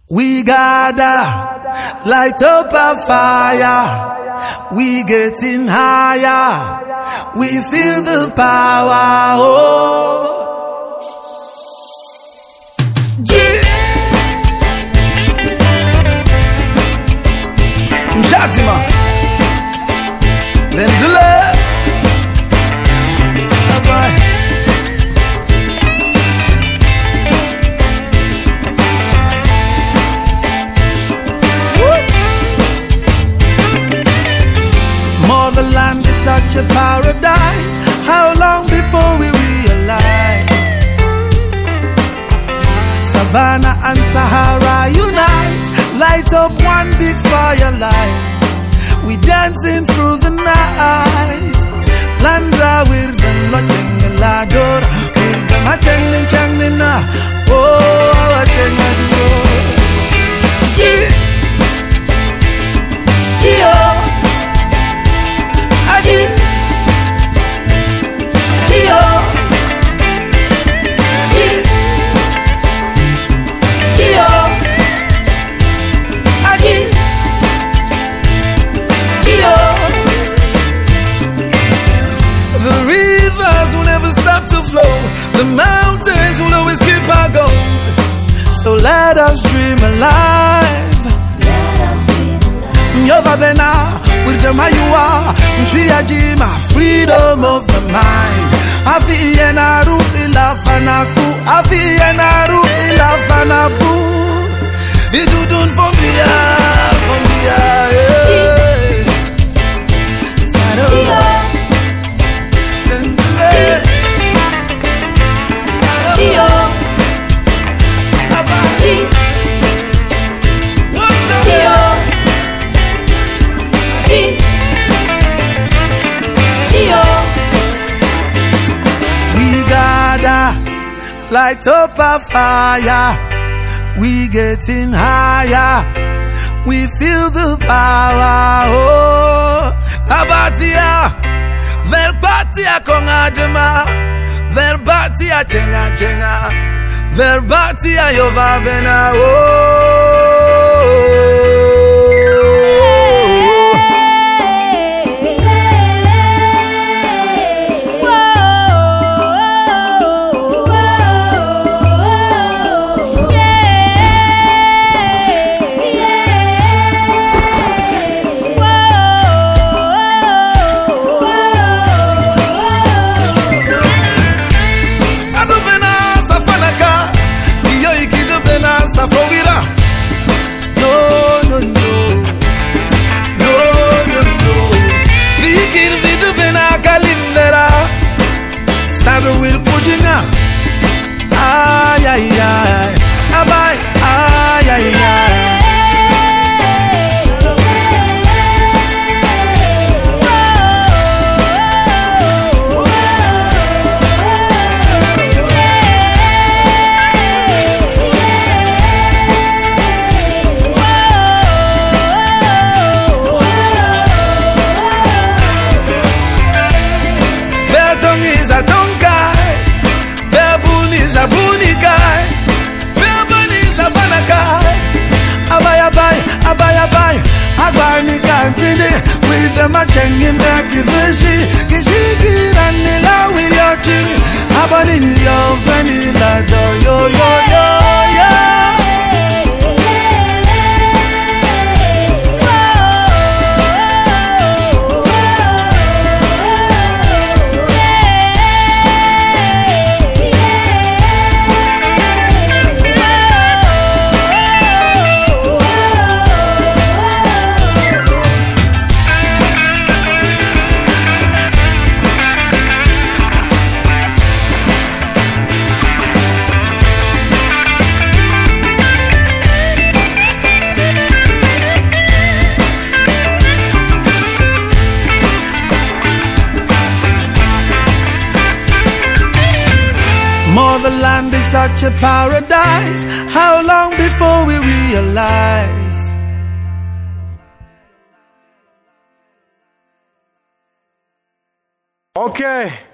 We gather, light up a fire. We getting higher. We feel the power. Oh, G. Mshatima, Vendula. Motherland is such a paradise. How long before we realize? Savannah and Sahara unite, light up one big firelight. We dancing through the night. Landra with the lodging lador, with the machangin changina. Oh, changina. Gio. Stop to flow. The mountains will always keep our gold. So let us dream alive. Nyovabena with the Mayua, Mtriajima, freedom of the mind. Afienaru ilafanaku, Afienaru ilafanaku. Idudun from here, light up a fire, we getting higher, we feel the power. Oh, Abatia, Verbatia Kongadema, Verbatia Chenga Chenga, Verbatia Yovavena. Oh. Saddle with Pudina. Ay, ay, ay. Abay, ay, ay, ay. With the matching in the Kivishi, Kishiki, and the with your tree. About in your vanilla, yo, yo, yo. Motherland is such a paradise. How long before we realize? Okay.